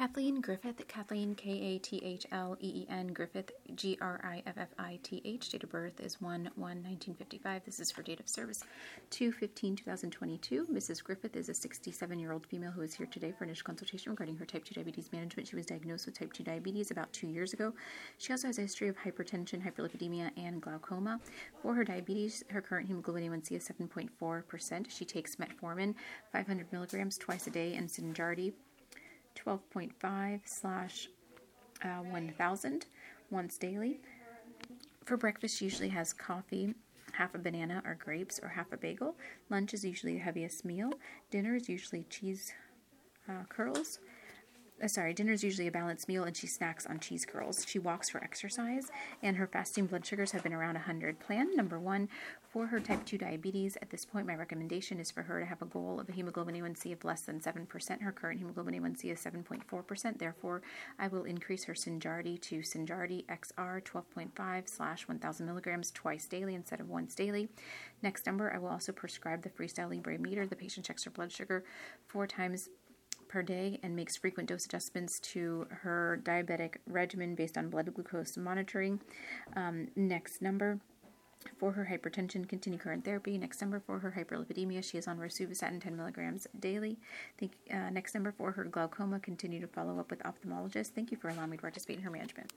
Kathleen Griffith, Kathleen Kathleen, Griffith, Griffith. Date of birth is 1/1/1955. This is for date of service 2/15/2022. Mrs. Griffith is a 67-year-old female who is here today for initial consultation regarding her type 2 diabetes management. She was diagnosed with type 2 diabetes about 2 years ago. She also has a history of hypertension, hyperlipidemia, and glaucoma. For her diabetes, her current hemoglobin A1C is 7.4%. She takes metformin 500 milligrams twice a day and Synjardy 12.5/1000 once daily. For breakfast, she usually has coffee, half a banana or grapes, or half a bagel. Lunch is usually the heaviest meal. Dinner is usually cheese curls. Dinner is usually a balanced meal, and she snacks on cheese curls. She walks for exercise, and her fasting blood sugars have been around 100. Plan number 1, for her type 2 diabetes, at this point, my recommendation is for her to have a goal of a hemoglobin A1C of less than 7%. Her current hemoglobin A1C is 7.4%. Therefore, I will increase her Synjardy to Synjardy XR 12.5/1000 milligrams twice daily instead of once daily. Next number, I will also prescribe the Freestyle Libre meter. The patient checks her blood sugar 4 times per day and makes frequent dose adjustments to her diabetic regimen based on blood glucose monitoring. Next number, for her hypertension, continue current therapy. Next number, for her hyperlipidemia, she is on rosuvastatin 10 milligrams daily. Next number, for her glaucoma, continue to follow up with ophthalmologist. Thank you for allowing me to participate in her management.